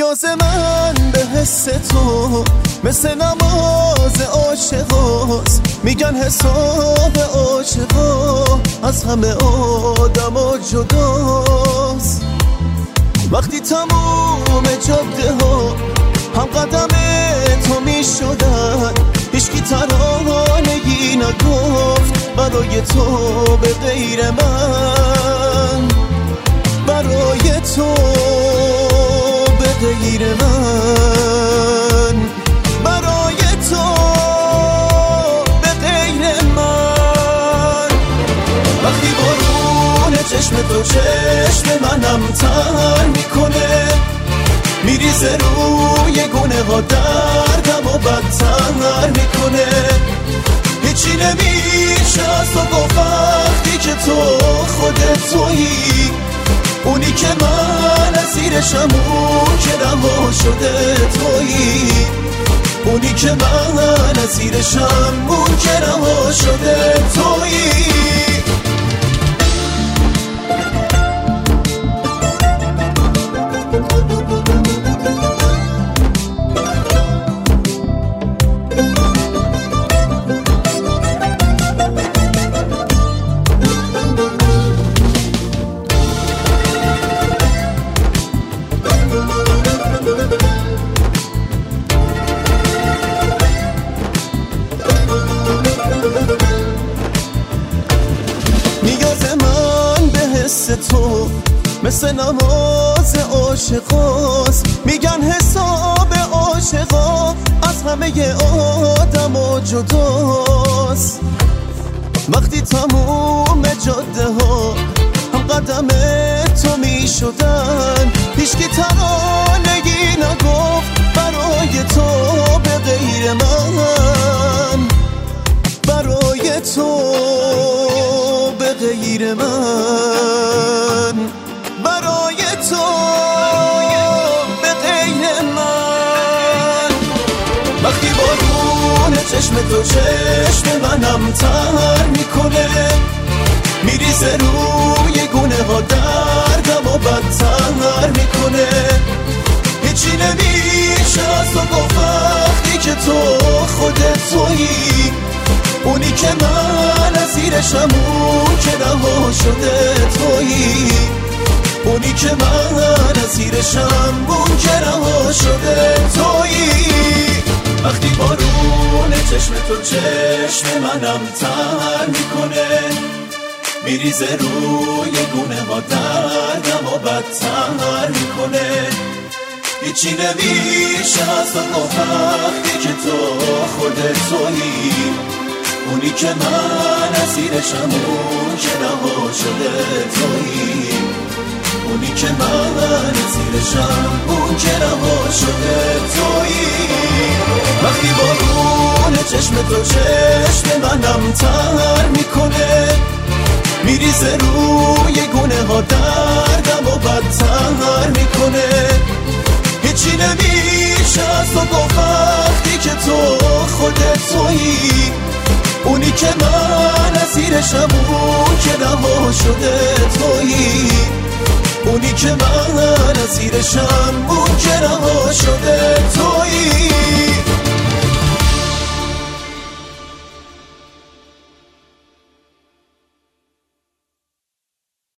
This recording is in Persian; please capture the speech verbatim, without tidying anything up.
نیاز من به حس تو مثل نماز عاشقاست. میگن حساب عاشقا از همه آدم ها جداست. وقتی تموم جاده ها هم قدم تو میشدن، هیچکی ترانگی نگفت برای تو به غیر من، برای تو به غیر من، برای تو به غیر من. وقتی بارون چشم تو چشم منم تر میکنه، میریزه روی گونه ها دردم و بدتر میکنه. هیچی نمیشه از تو گفت وقتی که تو خودت تویی، اونی که من اسیرشم، اون که رها شده تویی، اونی که من اسیرشم، اون که رها شده تویی. نیاز من به حس تو مثل نماز عاشقاست. میگن حساب عاشقا از همه آدم ها جداست. وقتی تموم جاده ها هم قدم تو میشدن، هیچکی ترانگی نگفت برای تو به غیر من، برای تو به غیر من، برای تو به غیر من. وقتی بارون چشم تو چشم منم تر میکنه، میریزه روی گونه ها دردم و بدتر میکنه. هیچی نمیشه از تو گفت وقتی که تو خودت تویی، اونی که من اسیرشم، اون که رها شده تویی، اونی که من اسیرشم، اون که رها شده تویی. وقتی بارون چشم تو چشم منم تر میکنه، میریزه روی گونه ها دردم و بدتر میکنه. هیچی نمیشه از تو گفت وقتی که تو خودت تویی، اونی که من اسیرشم، اون که رها شده تویی، اونی که من اسیرشم، اون که رها شده تویی. وقتی بارون چشم تو چشم منم تر میکنه، میریزه روی گونه ها دردم و بدتر میکنه. هیچی نمیشه از تو گفت وقتی که تو خودت تویی، اونی که من اسیرشم، اون که رها شده تویی، اونی که من اسیرشم، اون که رها شده